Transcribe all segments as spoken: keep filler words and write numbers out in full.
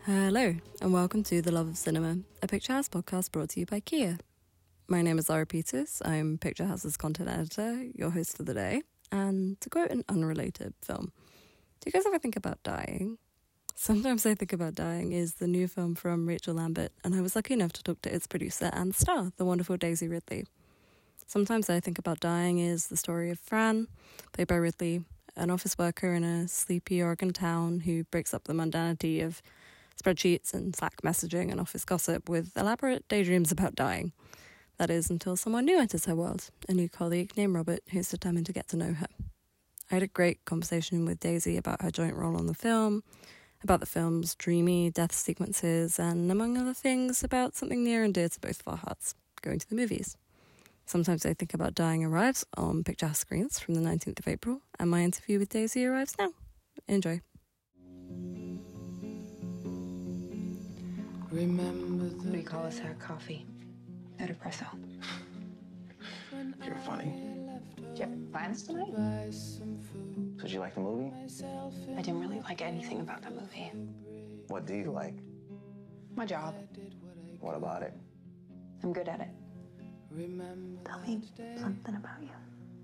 Hello, and welcome to The Love of Cinema, a Picture House podcast brought to you by Kia. My name is Laura Peters. I'm Picture House's content editor, your host for the day. And to quote an unrelated film, do you guys ever think about dying? Sometimes I Think About Dying is the new film from Rachel Lambert, and I was lucky enough to talk to its producer and star, the wonderful Daisy Ridley. Sometimes I Think About Dying is the story of Fran, played by Ridley, an office worker in a sleepy Oregon town who breaks up the mundanity of spreadsheets and Slack messaging and office gossip with elaborate daydreams about dying. That is, until someone new enters her world, a new colleague named Robert who's determined to get to know her. I had a great conversation with Daisy about her joint role on the film, about the film's dreamy death sequences, and among other things, about something near and dear to both of our hearts, going to the movies. Sometimes I Think About Dying arrives on Picture House screens from the nineteenth of April, and my interview with Daisy arrives now. Enjoy. Remember the we call this our coffee. At espresso. You're funny. Do you have plans tonight? So did you like the movie? I didn't really like anything about that movie. What do you like? My job. What about it? I'm good at it. Tell me something about you.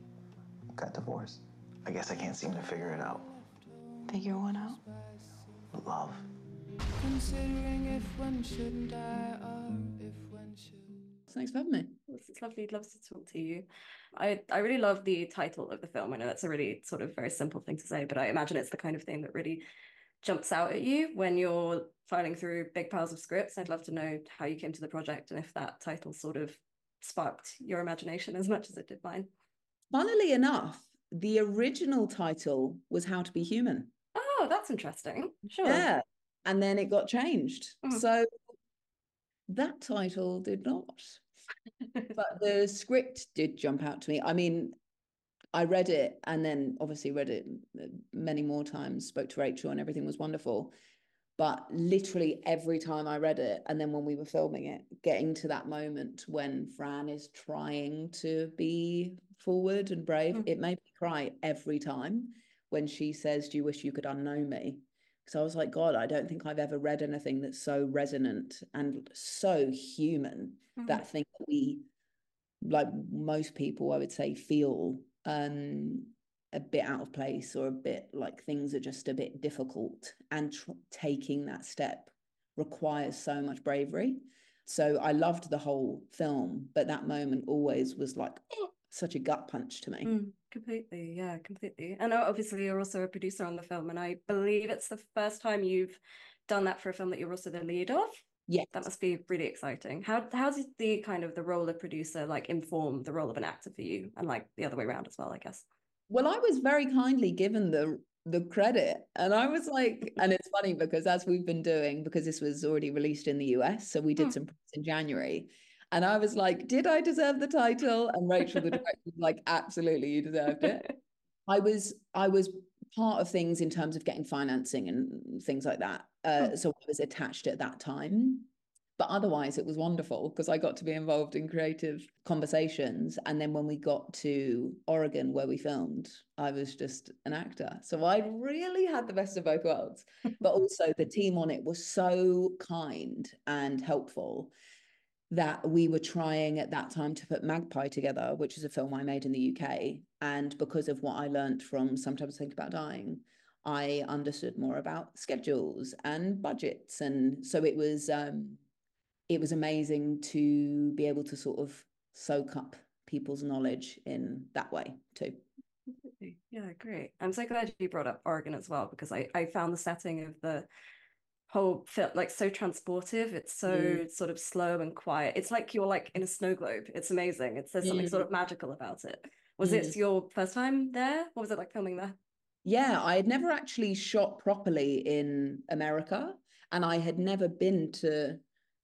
Got divorced. I guess I can't seem to figure it out. Figure one out. Love. Considering if one should die or if one should. Thanks for having me. It's lovely. Love to talk to you. I, I really love the title of the film. I know that's a really sort of very simple thing to say, but I imagine it's the kind of thing that really jumps out at you when you're filing through big piles of scripts. I'd love to know how you came to the project and if that title sort of sparked your imagination as much as it did mine. Funnily enough, the original title was How to Be Human. Oh, that's interesting. Sure. Yeah. And then it got changed. Mm. So that title did not. But the script did jump out to me. I mean, I read it and then obviously read it many more times, spoke to Rachel and everything was wonderful. But literally every time I read it, and then when we were filming it, getting to that moment when Fran is trying to be forward and brave, mm. it made me cry every time when she says, "Do you wish you could unknow me?" Because I was like, God, I don't think I've ever read anything that's so resonant and so human. Mm-hmm. That thing that we, like most people, I would say, feel um, a bit out of place or a bit like things are just a bit difficult. And tr- taking that step requires so much bravery. So I loved the whole film, but that moment always was like, oh, such a gut punch to me. Mm, completely, yeah, completely. And obviously you're also a producer on the film, and I believe it's the first time you've done that for a film that you're also the lead of. Yeah, that must be really exciting. How how does the kind of the role of producer like inform the role of an actor for you, and like the other way around as well, I guess? Well, I was very kindly given the the credit, and I was like, and it's funny because as we've been doing, because this was already released in the U S, so we did mm. some press in January. And I was like, did I deserve the title? And Rachel, the director, was like, absolutely, you deserved it. I was I was part of things in terms of getting financing and things like that. Uh, oh. So I was attached at that time. But otherwise, it was wonderful because I got to be involved in creative conversations. And then when we got to Oregon, where we filmed, I was just an actor. So I really had the best of both worlds. But also the team on it was so kind and helpful that we were trying at that time to put Magpie together, which is a film I made in the U K. And because of what I learned from Sometimes I Think About Dying, I understood more about schedules and budgets. And so it was um, it was amazing to be able to sort of soak up people's knowledge in that way too. Yeah, great. I'm so glad you brought up Oregon as well, because I, I found the setting of the whole film like so transportive. It's so mm. sort of slow and quiet. It's like you're like in a snow globe. It's amazing. It's there's something mm. sort of magical about it. Was mm. it your first time there? What was it like filming there? Yeah, I had never actually shot properly in America, and I had never been to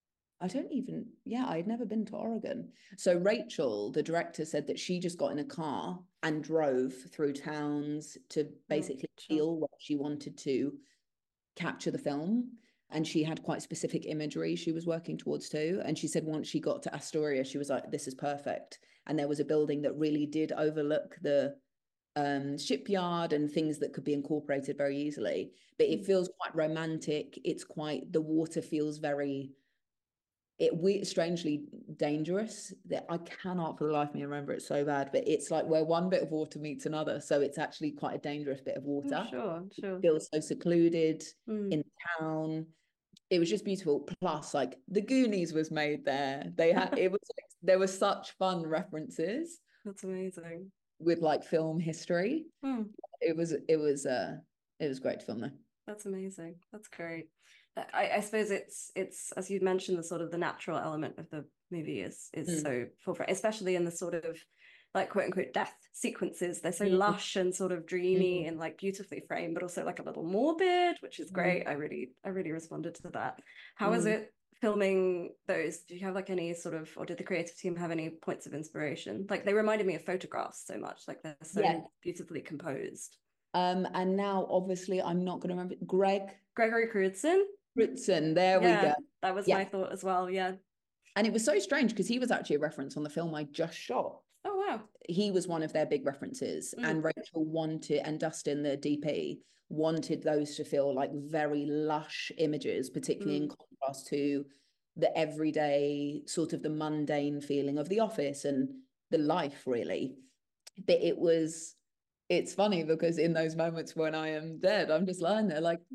I don't even yeah I had never been to Oregon. So Rachel, the director, said that she just got in a car and drove through towns to basically oh, sure. feel what she wanted to capture the film, and she had quite specific imagery she was working towards too. And she said once she got to Astoria, she was like, this is perfect. And there was a building that really did overlook the um, shipyard and things that could be incorporated very easily. But it feels quite romantic. It's quite, the water feels very, it we strangely dangerous. That I cannot for the life of me remember it so bad. But it's like where one bit of water meets another. So it's actually quite a dangerous bit of water. Oh, sure, sure. It feels so secluded mm. in town. It was just beautiful. Plus, like the Goonies was made there. They had it was like, there were such fun references. That's amazing. With like film history. Hmm. It was it was uh it was great to film there. That's amazing. That's great. I, I suppose it's it's as you mentioned, the sort of the natural element of the movie is is mm. so forefront, especially in the sort of like quote unquote death sequences. They're so mm. lush and sort of dreamy mm. and like beautifully framed, but also like a little morbid, which is great. Mm. I really I really responded to that. How mm. was it filming those? Do you have like any sort of, or did the creative team have any points of inspiration? Like they reminded me of photographs so much, like they're so yeah. beautifully composed. Um, and now obviously I'm not going to remember Greg. Gregory Crewdson. Crewdson, there yeah, we go. That was yeah. my thought as well, yeah. And it was so strange because he was actually a reference on the film I just shot. Oh, wow. He was one of their big references. Mm. And Rachel wanted, and Dustin, the D P, wanted those to feel like very lush images, particularly mm. in contrast to the everyday, sort of the mundane feeling of the office and the life, really. But it was, it's funny because in those moments when I am dead, I'm just lying there like,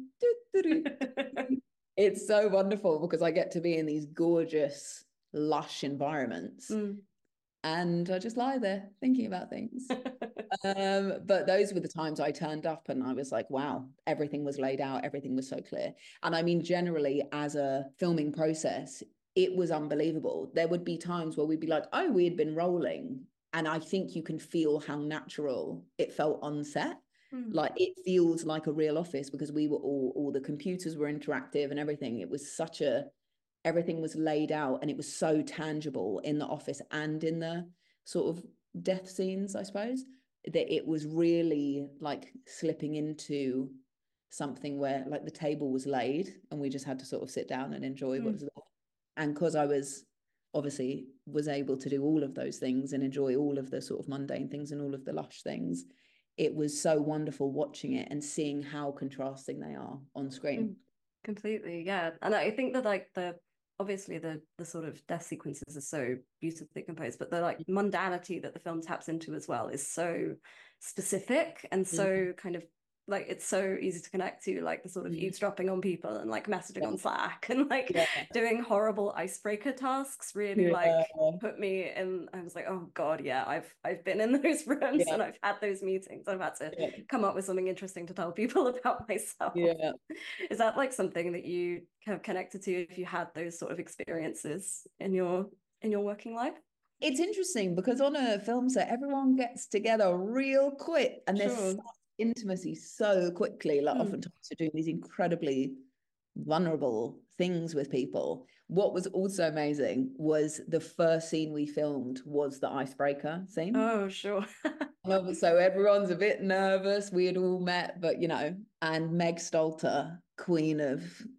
it's so wonderful because I get to be in these gorgeous, lush environments. Mm. And I just lie there thinking about things. um, but those were the times I turned up and I was like, wow, everything was laid out. Everything was so clear. And I mean, generally as a filming process, it was unbelievable. There would be times where we'd be like, oh, we had been rolling. And I think you can feel how natural it felt on set. Mm. Like it feels like a real office because we were all, all the computers were interactive and everything. It was such a, everything was laid out and it was so tangible in the office and in the sort of death scenes, I suppose, that it was really like slipping into something where like the table was laid and we just had to sort of sit down and enjoy mm. what was there. And because I was obviously was able to do all of those things and enjoy all of the sort of mundane things and all of the lush things, it was so wonderful watching it and seeing how contrasting they are on screen. Mm. Completely, yeah. And I think that like the obviously the the sort of death sequences are so beautifully composed, but the like mundanity that the film taps into as well is so specific and so mm-hmm. kind of like it's so easy to connect to, like the sort of mm-hmm. eavesdropping on people and like messaging yeah. on Slack and like yeah. doing horrible icebreaker tasks really yeah. like put me in. I was like, oh god, yeah, I've I've been in those rooms yeah. and I've had those meetings. I've had to yeah. come up with something interesting to tell people about myself. Yeah. Is that like something that you kind of connected to if you had those sort of experiences in your in your working life? It's interesting because on a film set, everyone gets together real quick and sure. there's intimacy so quickly. Like mm. oftentimes you're doing these incredibly vulnerable things with people. What was also amazing was the first scene we filmed was the icebreaker scene. Oh, sure. So everyone's a bit nervous. We had all met, but you know, and Meg Stalter, queen of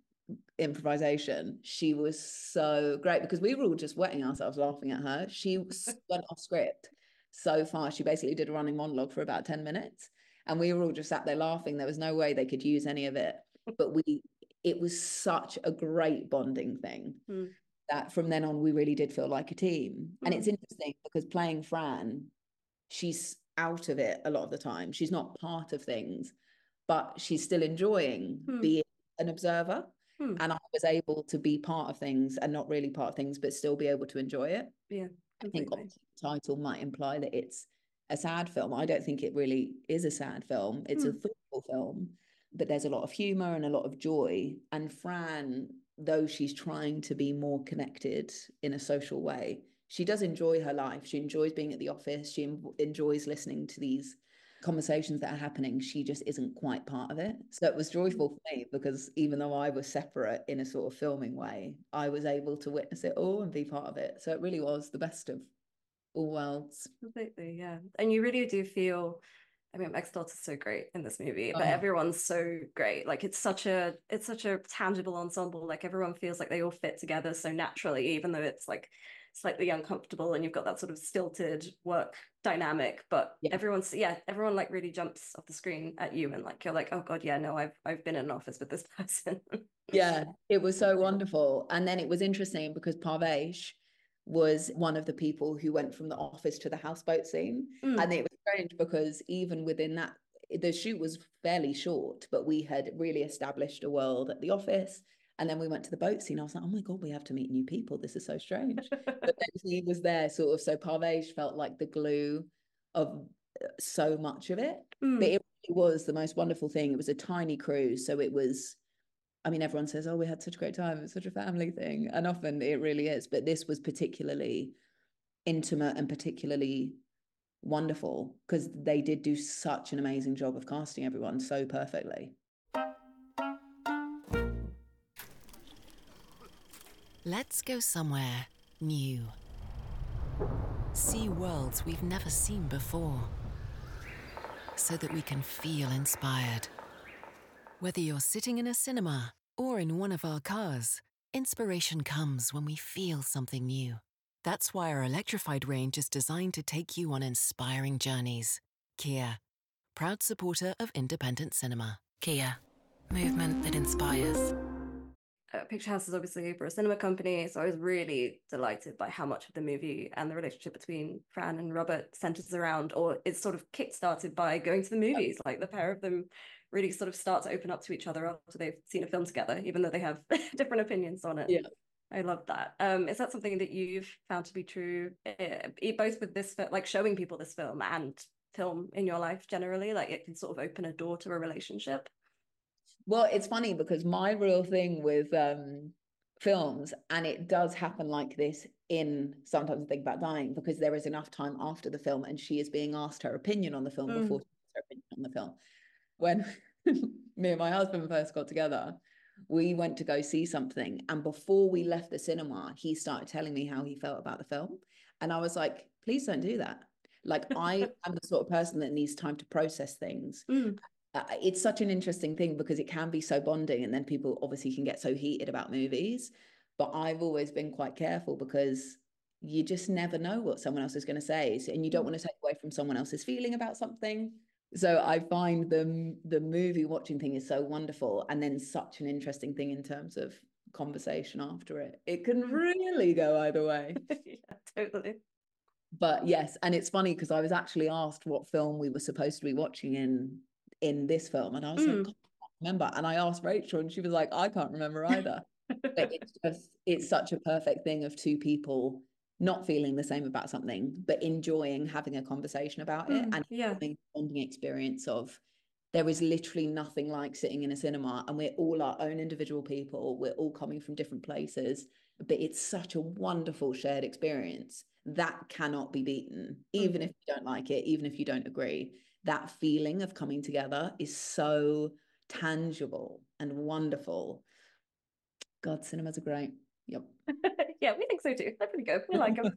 improvisation, she was so great because we were all just wetting ourselves laughing at her. She went off script so fast. She basically did a running monologue for about ten minutes and we were all just sat there laughing. There was no way they could use any of it, but we it was such a great bonding thing mm. that from then on we really did feel like a team. mm. And it's interesting because playing Fran, she's out of it a lot of the time. She's not part of things, but she's still enjoying mm. being an observer. Hmm. And I was able to be part of things and not really part of things, but still be able to enjoy it. Yeah, completely. I think the title might imply that it's a sad film. I don't think it really is a sad film. It's hmm. a thoughtful film, but there's a lot of humor and a lot of joy. And Fran, though she's trying to be more connected in a social way, she does enjoy her life. She enjoys being at the office. She en- enjoys listening to these conversations that are happening. She just isn't quite part of it. So it was joyful for me because even though I was separate in a sort of filming way, I was able to witness it all and be part of it. So it really was the best of all worlds. Completely, yeah. And you really do feel, I mean, Meg Stalter's so great in this movie, but oh. everyone's so great. Like it's such a it's such a tangible ensemble. Like everyone feels like they all fit together so naturally, even though it's like slightly uncomfortable and you've got that sort of stilted work dynamic, but Yeah. everyone's yeah everyone like really jumps off the screen at you and like you're like, oh god, yeah, no, I've I've been in an office with this person. Yeah, it was so wonderful. And then it was interesting because Parvesh was one of the people who went from the office to the houseboat scene. Mm. And it was strange because even within that, the shoot was fairly short, but we had really established a world at the office. And then we went to the boat scene. I was like, oh my God, we have to meet new people. This is so strange. But then he was there sort of. So Parvesh felt like the glue of so much of it. Mm. But it really was the most wonderful thing. It was a tiny cruise. So it was, I mean, everyone says, oh, we had such a great time. It was such a family thing. And often it really is. But this was particularly intimate and particularly wonderful because they did do such an amazing job of casting everyone so perfectly. Let's go somewhere new. See worlds we've never seen before, so that we can feel inspired. Whether you're sitting in a cinema or in one of our cars, inspiration comes when we feel something new. That's why our electrified range is designed to take you on inspiring journeys. Kia, proud supporter of independent cinema. Kia, movement that inspires. Uh, Picture House is obviously for a cinema company, so I was really delighted by how much of the movie and the relationship between Fran and Robert centers around, or it's sort of kick-started by going to the movies. Like the pair of them really sort of start to open up to each other after they've seen a film together, even though they have different opinions on it. Yeah. I love that. Um, is that something that you've found to be true, uh, both with this, like showing people this film and film in your life generally? Like it can sort of open a door to a relationship? Well, it's funny because my real thing with um, films, and it does happen like this in Sometimes I Think About Dying, because there is enough time after the film and she is being asked her opinion on the film mm. before she has her opinion on the film. When me and my husband first got together, we went to go see something. And before we left the cinema, he started telling me how he felt about the film. And I was like, please don't do that. Like, I am the sort of person that needs time to process things. Mm. Uh, it's such an interesting thing because it can be so bonding, and then people obviously can get so heated about movies. But I've always been quite careful because you just never know what someone else is going to say. So, and you don't want to take away from someone else's feeling about something. So I find the, the movie watching thing is so wonderful, and then such an interesting thing in terms of conversation after it. It can really go either way. Yeah, totally. But yes, and it's funny because I was actually asked what film we were supposed to be watching in in this film, and I was mm. like, God, I can't remember. And I asked Rachel, and she was like, I can't remember either. But it's just it's such a perfect thing of two people not feeling the same about something, but enjoying having a conversation about it, mm, and yeah. having a bonding experience of there is literally nothing like sitting in a cinema, and we're all our own individual people. We're all coming from different places, but it's such a wonderful shared experience that cannot be beaten, even mm. if you don't like it, even if you don't agree. That feeling of coming together is so tangible and wonderful. God, cinemas are great. Yep. Yeah, we think so too. They're pretty good. We like them.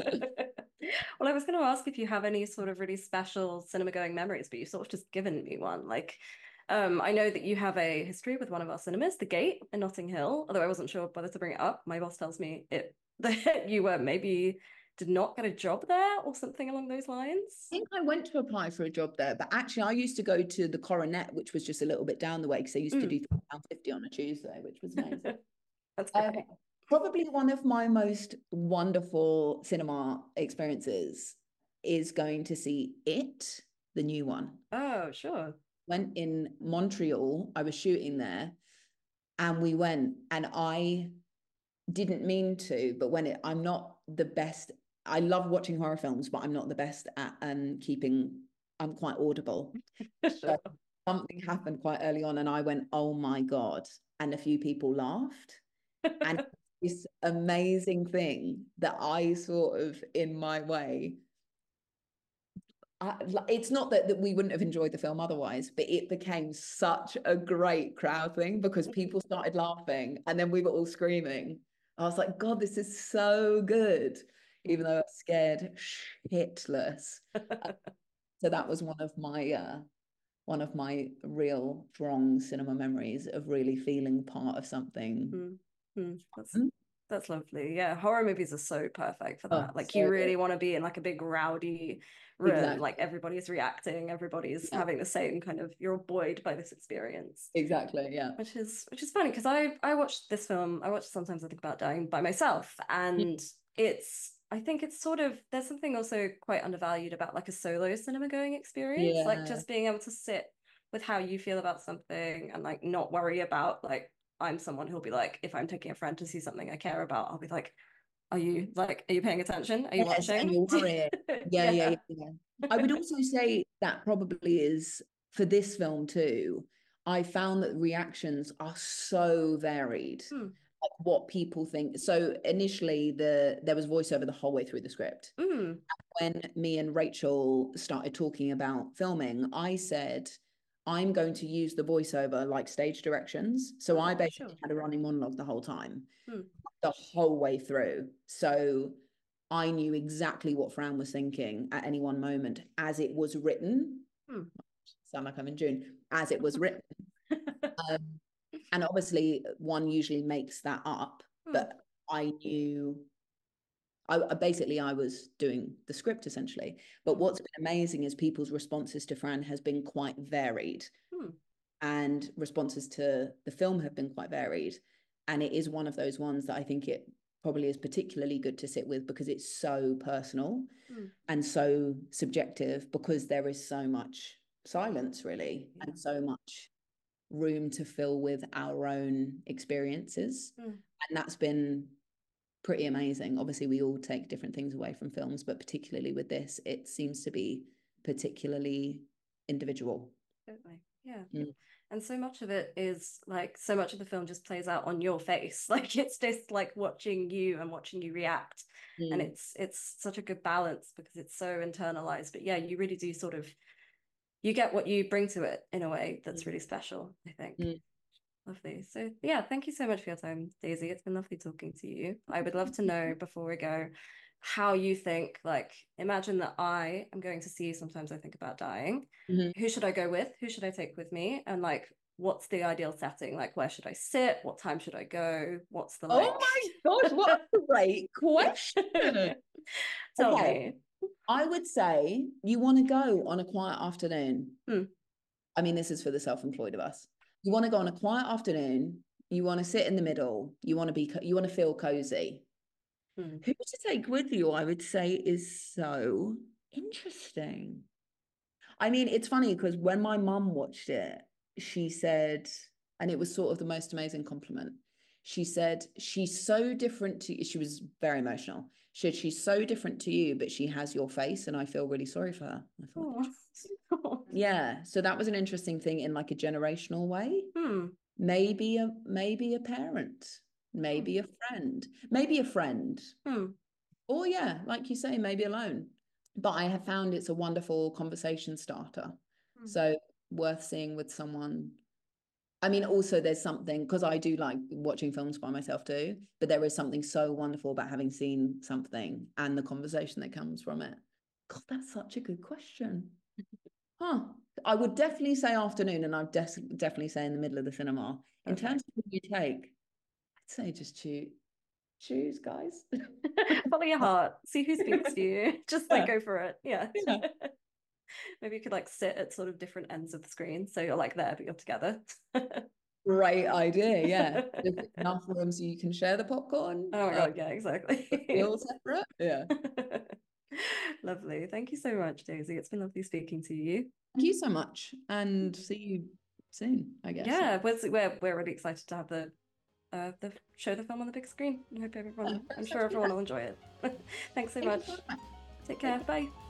Well, I was going to ask if you have any sort of really special cinema going memories, but you sort of just given me one. Like, um, I know that you have a history with one of our cinemas, The Gate in Notting Hill, although I wasn't sure whether to bring it up. My boss tells me it that you were maybe did not get a job there or something along those lines. I think I went to apply for a job there, but actually I used to go to the Coronet, which was just a little bit down the way because I used mm. to do three pounds fifty on a Tuesday, which was amazing. That's great. Um, probably one of my most wonderful cinema experiences is going to see It, the new one. Oh, sure. Went in Montreal. I was shooting there, and we went, and I didn't mean to, but when it, I'm not the best. I love watching horror films, but I'm not the best at um, keeping, I'm quite audible. Sure. So something happened quite early on and I went, oh my God. And a few people laughed. And this amazing thing that I sort of, in my way, I, it's not that, that we wouldn't have enjoyed the film otherwise, but it became such a great crowd thing because people started laughing and then we were all screaming. I was like, God, this is so good. Even though I was scared shitless. So that was one of my uh, one of my real strong cinema memories of really feeling part of something. Mm-hmm. That's That's lovely. Yeah, horror movies are so perfect for that. Oh, Like so you really good. want to be in like a big rowdy room, Exactly. like everybody's reacting, everybody's Yeah. having the same kind of, you're buoyed by this experience. Exactly. Yeah. Which is which is funny because I I watched this film, I watched Sometimes I Think About Dying by myself, and it's I think it's sort of, there's something also quite undervalued about like a solo cinema going experience, like Yeah. just being able to sit with how you feel about something and like not worry about, like, I'm someone who'll be like, if I'm taking a friend to see something I care about, I'll be like, are you like, are you paying attention? Are you Yes, and watching? you're worried. Yeah, yeah, Yeah. yeah, yeah. I would also say that probably is for this film too. I found that reactions are so varied. Mm. Like what people think. So initially the there was voiceover the whole way through the script. Mm. When me and Rachel started talking about filming, I said, I'm going to use the voiceover like stage directions. So Oh, I basically sure. had a running monologue the whole time, Mm. the whole way through. So I knew exactly what Fran was thinking at any one moment as it was written. Mm. Sound like I'm in June. As it was written. um, and obviously one usually makes that up, Mm. but I knew I basically I was doing the script essentially. But what's been amazing is people's responses to Fran has been quite varied. Hmm. And responses to the film have been quite varied. And it is one of those ones that I think it probably is particularly good to sit with because it's so personal Hmm. and so subjective, because there is so much silence really, Yeah. and so much room to fill with our own experiences. Hmm. And that's been pretty amazing. Obviously we all take different things away from films, but particularly with this, it seems to be particularly individual. Totally. Yeah. Mm. And so much of it is like, so much of the film just plays out on your face. Like it's just like watching you and watching you react. Mm. And it's it's such a good balance because it's so internalized. But yeah, you really do sort of, you get what you bring to it in a way that's really special, I think. Mm. Lovely. So yeah, thank you so much for your time, Daisy. It's been lovely talking to you. I would love to know before we go how you think, like, imagine that I am going to see Sometimes I Think About Dying. Mm-hmm. Who should I go with? Who should I take with me? And like, what's the ideal setting? Like, where should I sit? What time should I go? What's the like? Oh my gosh, what a great question. Tell okay. me. I would say you want to go on a quiet afternoon. Hmm. I mean, this is for the self-employed of us. You want to go on a quiet afternoon. You want to sit in the middle. You want to be, you want to feel cozy. Hmm. Who to take with you, I would say, is so interesting. I mean, it's funny because when my mum watched it, she said, and it was sort of the most amazing compliment. She said, she's so different to you. She was very emotional. She said, she's so different to you, but she has your face, and I feel really sorry for her. I thought, oh. Yeah. So that was an interesting thing in like a generational way. Hmm. Maybe a maybe a parent, maybe hmm. a friend, maybe a friend. Hmm. Or yeah, like you say, maybe alone. But I have found it's a wonderful conversation starter. Hmm. So worth seeing with someone. I mean, also there's something, because I do like watching films by myself too, but there is something so wonderful about having seen something and the conversation that comes from it. God, that's such a good question. Huh. I would definitely say afternoon, and I'd de- definitely say in the middle of the cinema. In okay. terms of what you take, I'd say just choose, choose, guys. Follow your heart. See who speaks to you. Just like yeah. go for it. Yeah. yeah. Maybe you could like sit at sort of different ends of the screen, so you're like there, but you're together. Great idea. Yeah. There's enough room so you can share the popcorn. Oh my god. Um, yeah. Exactly. All separate. Yeah. Lovely. Thank you so much, Daisy. It's been lovely speaking to you. Thank you so much, and see you soon, I guess. Yeah, we're we're, we're really excited to have the uh the show the film on the big screen. I hope everyone. Oh, I'm sure everyone will enjoy it. Thanks so Thank much. Take care. Bye.